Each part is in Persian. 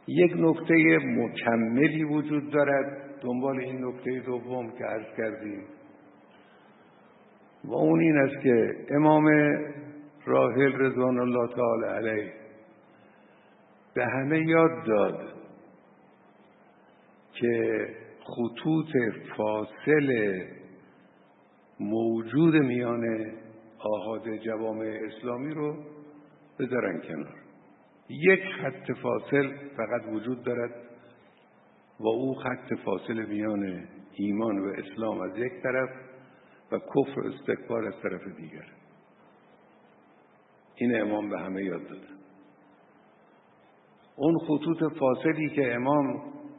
یک نکته مکملی وجود دارد دنبال این نکته دوم که عرض کردیم و اون این است که امام راحل رضوان الله تعالی علیه به همه یاد داد که خطوط فاصل موجود میان آحاد جوامع اسلامی رو بذارن کنار. یک خط فاصل فقط وجود دارد و او خط فاصل میان ایمان و اسلام از یک طرف و کفر و استکبار از طرف دیگر. این امام به همه یاد دادن. اون خطوط فاصلی که امام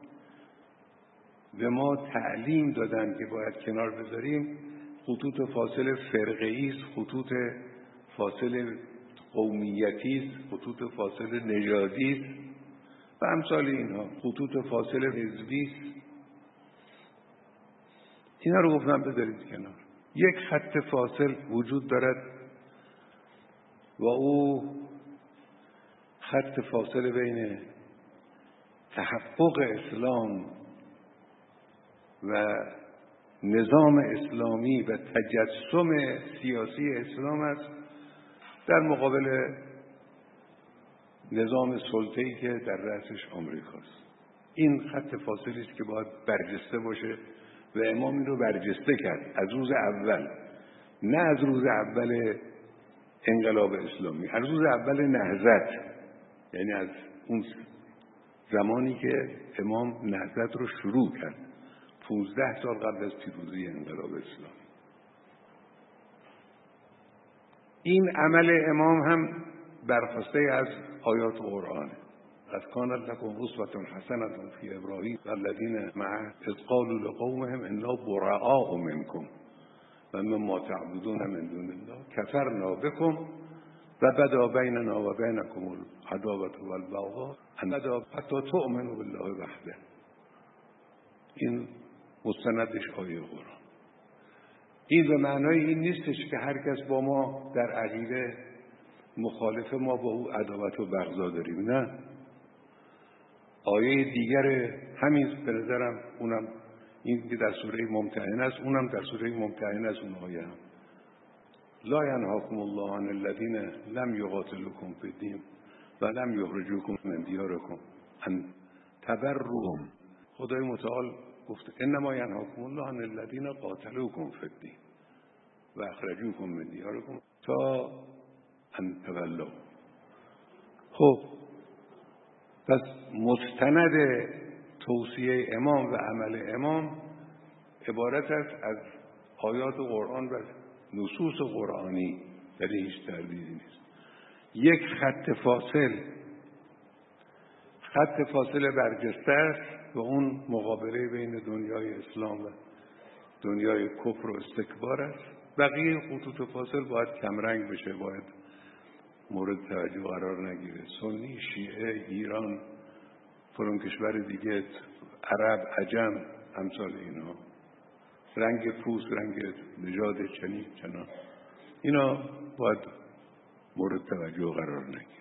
به ما تعلیم دادن که باید کنار بذاریم خطوط فاصل فرقه‌ای است، خطوط فاصل قومیتی است، خطوط فاصل نژادی است و امثال اینها، خطوط فاصل حزبی است. اینا رو گفتم بذارید کنار. یک خط فاصل وجود دارد و او خط فاصل بین تحقق اسلام و نظام اسلامی و تجسم سیاسی اسلام است در مقابل نظام سلطه‌ای که در رأسش آمریکاست. این خط فاصلی است که باید برجسته باشه و امام این رو برجسته کرد از روز اول، نه از روز اول انقلاب اسلامی، از روز اول نهضت، یعنی از اون زمانی که امام نهضت رو شروع کرد 15 سال قبل از پیروزی انقلاب اسلامی. این عمل امام هم برخواسته از آیات قرآن. قد کانت لکم اسوة حسنة فی ابراهیم والذین معه اذ قالوا لقومهم انا براء منکم و مما تعبدون من دون الله کفرنا بکم و بدا بیننا و بینکم العداوة والبغضاء حتی تؤمنوا بالله وحده. این مستندش آیه قرآن. این به معنای این نیستش که هر کس با ما در عقیده مخالف ما با او عداوت و بغضا داریم، نه. آیه دیگر همین به نظرم اونم این که در سوره ممتحنه است، اونم در سوره ممتحنه است. اون آیه هم لا ینهاکم الله عن الذین لم یقاتلوکم فی الدین و لم یخرجوکم من دیارکم ان تبروهم. خدای متعال گفت انما ینهاکم الله عن الذین قاتلوکم فی الدین و اخرجوکم من دیارکم تا ان تولوا. خب پس مستند توصیه امام و عمل امام عبارت است از آیات قرآن و نصوص قرآنی، در هیچ تردیدی نیست. یک خط فاصله برجسته است و اون مقابله بین دنیای اسلام و دنیای کفر و استکبار است. بقیه خطوط فاصل باید کمرنگ بشه، باید مورد توجه قرار نگیره. سنی، شیعه، ایران، فلان کشور دیگه، عرب، عجم، امثال اینا، رنگ پوست، رنگ نژاد چنان، اینا باید مورد توجه قرار نگیره.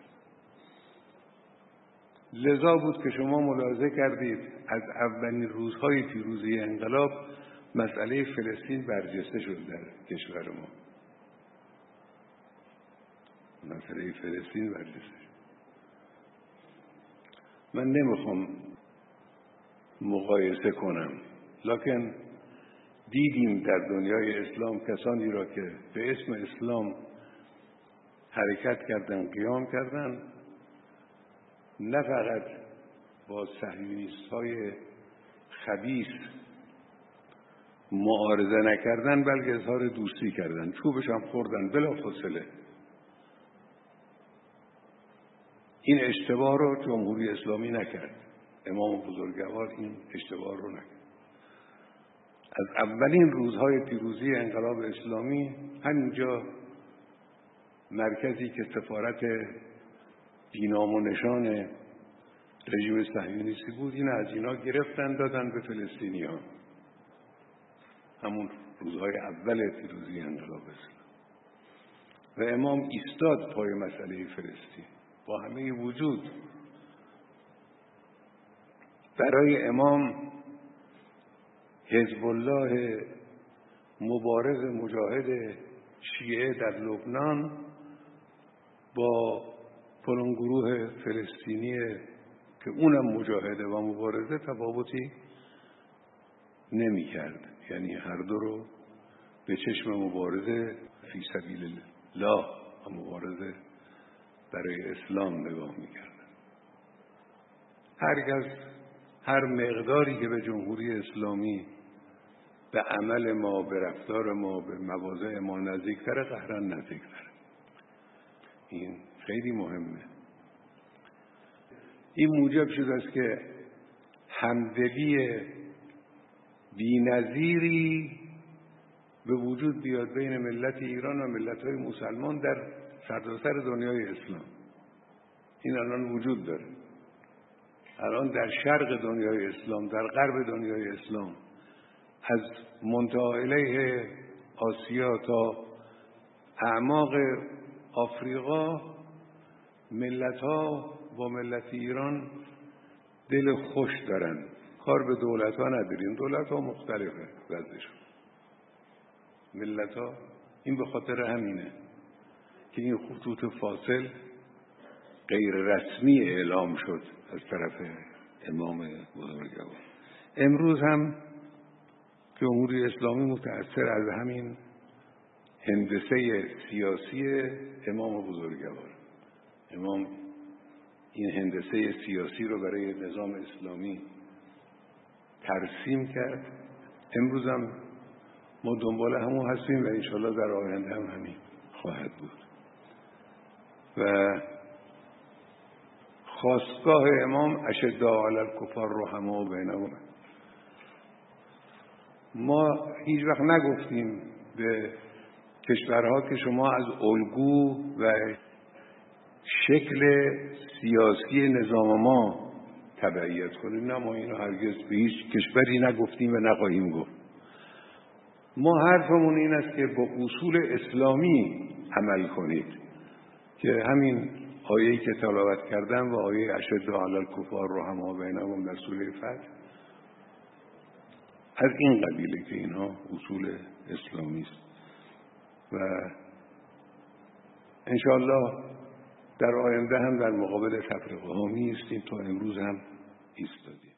لذا بود که شما ملاحظه کردید از اولین روزهای پیروزی انقلاب مسئله فلسطین برجسته شد در کشور ما. مسئله فلسطین برجسته شد. من نمیخوام مقایسه کنم، لکن دیدیم در دنیای اسلام کسانی را که به اسم اسلام حرکت کردن، قیام کردن، نه فقط با صهیونیست‌های خبیث معارضه نکردن بلکه اظهار دوستی کردن، چوبش هم خوردن بلافاصله. این اشتباه رو جمهوری اسلامی نکرد، امام بزرگوار این اشتباه رو نکرد. از اولین روزهای پیروزی انقلاب اسلامی همینجا مرکزی که سفارت بینام و نشان رژیم صهیونیستی بود، این از اینا گرفتن دادن به فلسطینیان. همون روزهای اول پیروزی انقلاب اسلام و امام ایستاد پای مسئله فلسطین با همه وجود برای امام حزب الله مبارز مجاهد شیعه در لبنان با فلان گروه فلسطینی که اونم مجاهده و مبارزه تفاوتی نمی کرد. یعنی هر دو رو به چشم مبارزه فی سبیل الله و مبارزه برای اسلام نگاه می کرد. هرگز هر مقداری که به جمهوری اسلامی، به عمل ما، به رفتار ما، به مواضع ما نزدیکتره، قهرن نزدیکتره. این خیلی مهمه. این موجب شده است که همدلی بی‌نظیری به وجود بیاد بین ملت ایران و ملت‌های مسلمان در سرتاسر دنیای اسلام. این الان وجود داره. الان در شرق دنیای اسلام، در غرب دنیای اسلام، از منتهی الیه آسیا تا اعماق آفریقا، ملت‌ها با ملت ایران دل خوش دارن. کار به دولت‌ها نداریم. دولت‌ها مختلفه وضعشون. ملت‌ها این به خاطر همینه که این خطوط فاصل غیر رسمی اعلام شد از طرف امام بزرگوار. امروز هم جمهوری اسلامی متأثر از همین هندسه سیاسی امام بزرگوار. امام این هندسه سیاسی رو برای نظام اسلامی ترسیم کرد. امروز هم ما دنبال همون هستیم و انشالله در آینده هم همین خواهد بود. و خواستگاه امام اشداء علی الکفار رحماء بینهم. ما هیچ وقت نگفتیم به کشورها که شما از الگو و شکل سیاسی نظام ما تبعیت کنید. نه، ما اینو هرگز به هیچ کشوری نگفتیم و نخواهیم گفت. ما حرفمون این است که با اصول اسلامی عمل کنید که همین آیه‌ای که تلاوت کردم و آیه اشداء علی الکفار رحماء بینهم در سوره فتح از این قبیله که اینها اصول اسلامی است. و انشاءالله در آینده هم در مقابل تفرقه ها می ایستیم تا امروز هم ایستادیم.